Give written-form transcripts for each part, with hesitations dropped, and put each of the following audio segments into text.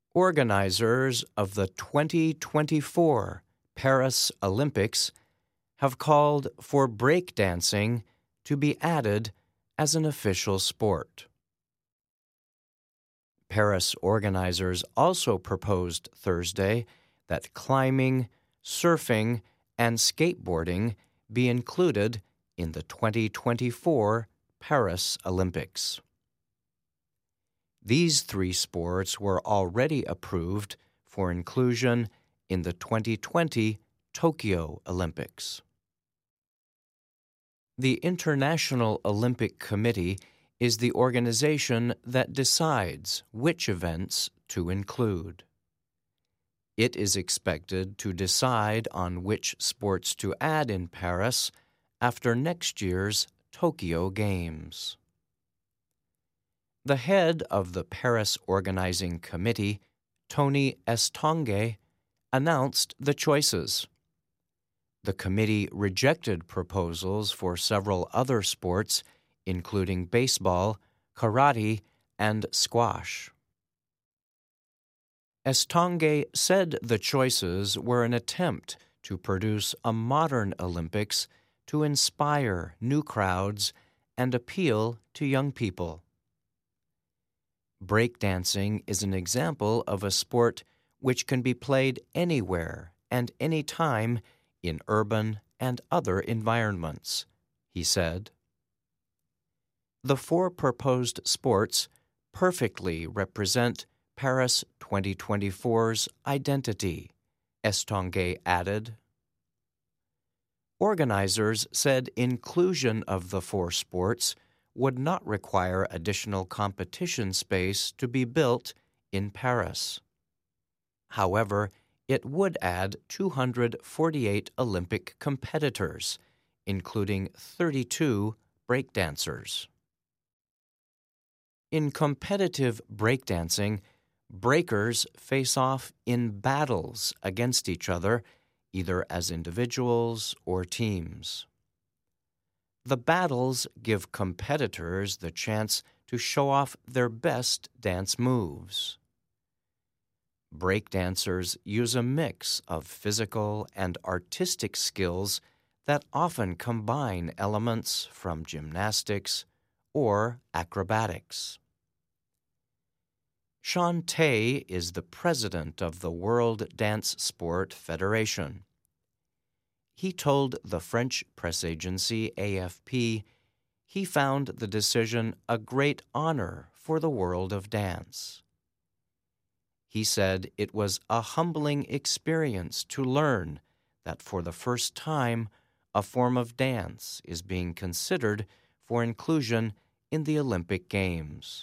Organizers of the 2024 Paris Olympics have called for breakdancing to be added as an official sport. Paris organizers also proposed Thursday that climbing, surfing, and skateboarding be included in the 2024 Paris Olympics. These three sports were already approved for inclusion in the 2020 Tokyo Olympics. The International Olympic Committee is the organization that decides which events to include. It is expected to decide on which sports to add in Paris after next year's Tokyo Games. The head of the Paris Organizing Committee, Tony Estanguet, announced the choices. The committee rejected proposals for several other sports, including baseball, karate, and squash. Estanguet said the choices were an attempt to produce a modern Olympics to inspire new crowds and appeal to young people. Breakdancing is an example of a sport which can be played anywhere and anytime in urban and other environments, he said. The four proposed sports perfectly represent Paris 2024's identity, Estanguet added. Organizers said inclusion of the four sports would not require additional competition space to be built in Paris. However, it would add 248 Olympic competitors, including 32 breakdancers. In competitive breakdancing, breakers face off in battles against each other, either as individuals or teams. The battles give competitors the chance to show off their best dance moves. Breakdancers use a mix of physical and artistic skills that often combine elements from gymnastics or acrobatics. Sean Tay is the president of the World Dance Sport Federation. He told the French press agency AFP he found the decision a great honor for the world of dance. He said it was a humbling experience to learn that for the first time a form of dance is being considered for inclusion in the Olympic Games.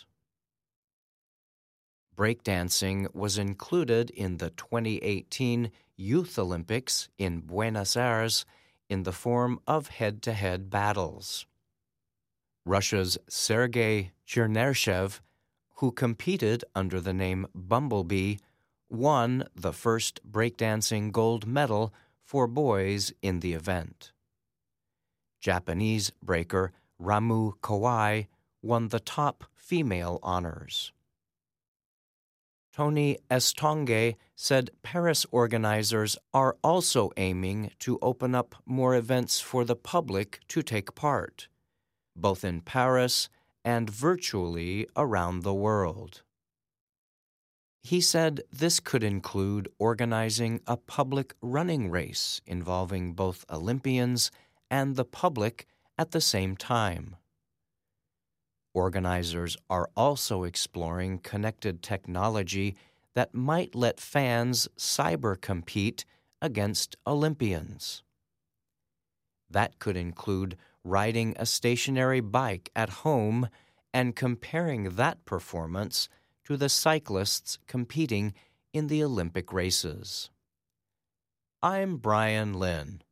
Breakdancing was included in the 2018 Youth Olympics in Buenos Aires in the form of head-to-head battles. Russia's Sergei Chernyshев, who competed under the name Bumblebee, won the first breakdancing gold medal for boys in the event. Japanese breaker Ramu Kawai won the top female honors. Tony Estanguet said Paris organizers are also aiming to open up more events for the public to take part, both in Paris and virtually around the world. He said this could include organizing a public running race involving both Olympians and the public at the same time. Organizers are also exploring connected technology that might let fans cyber-compete against Olympians. That could include riding a stationary bike at home and comparing that performance to the cyclists competing in the Olympic races. I'm Brian Lynn.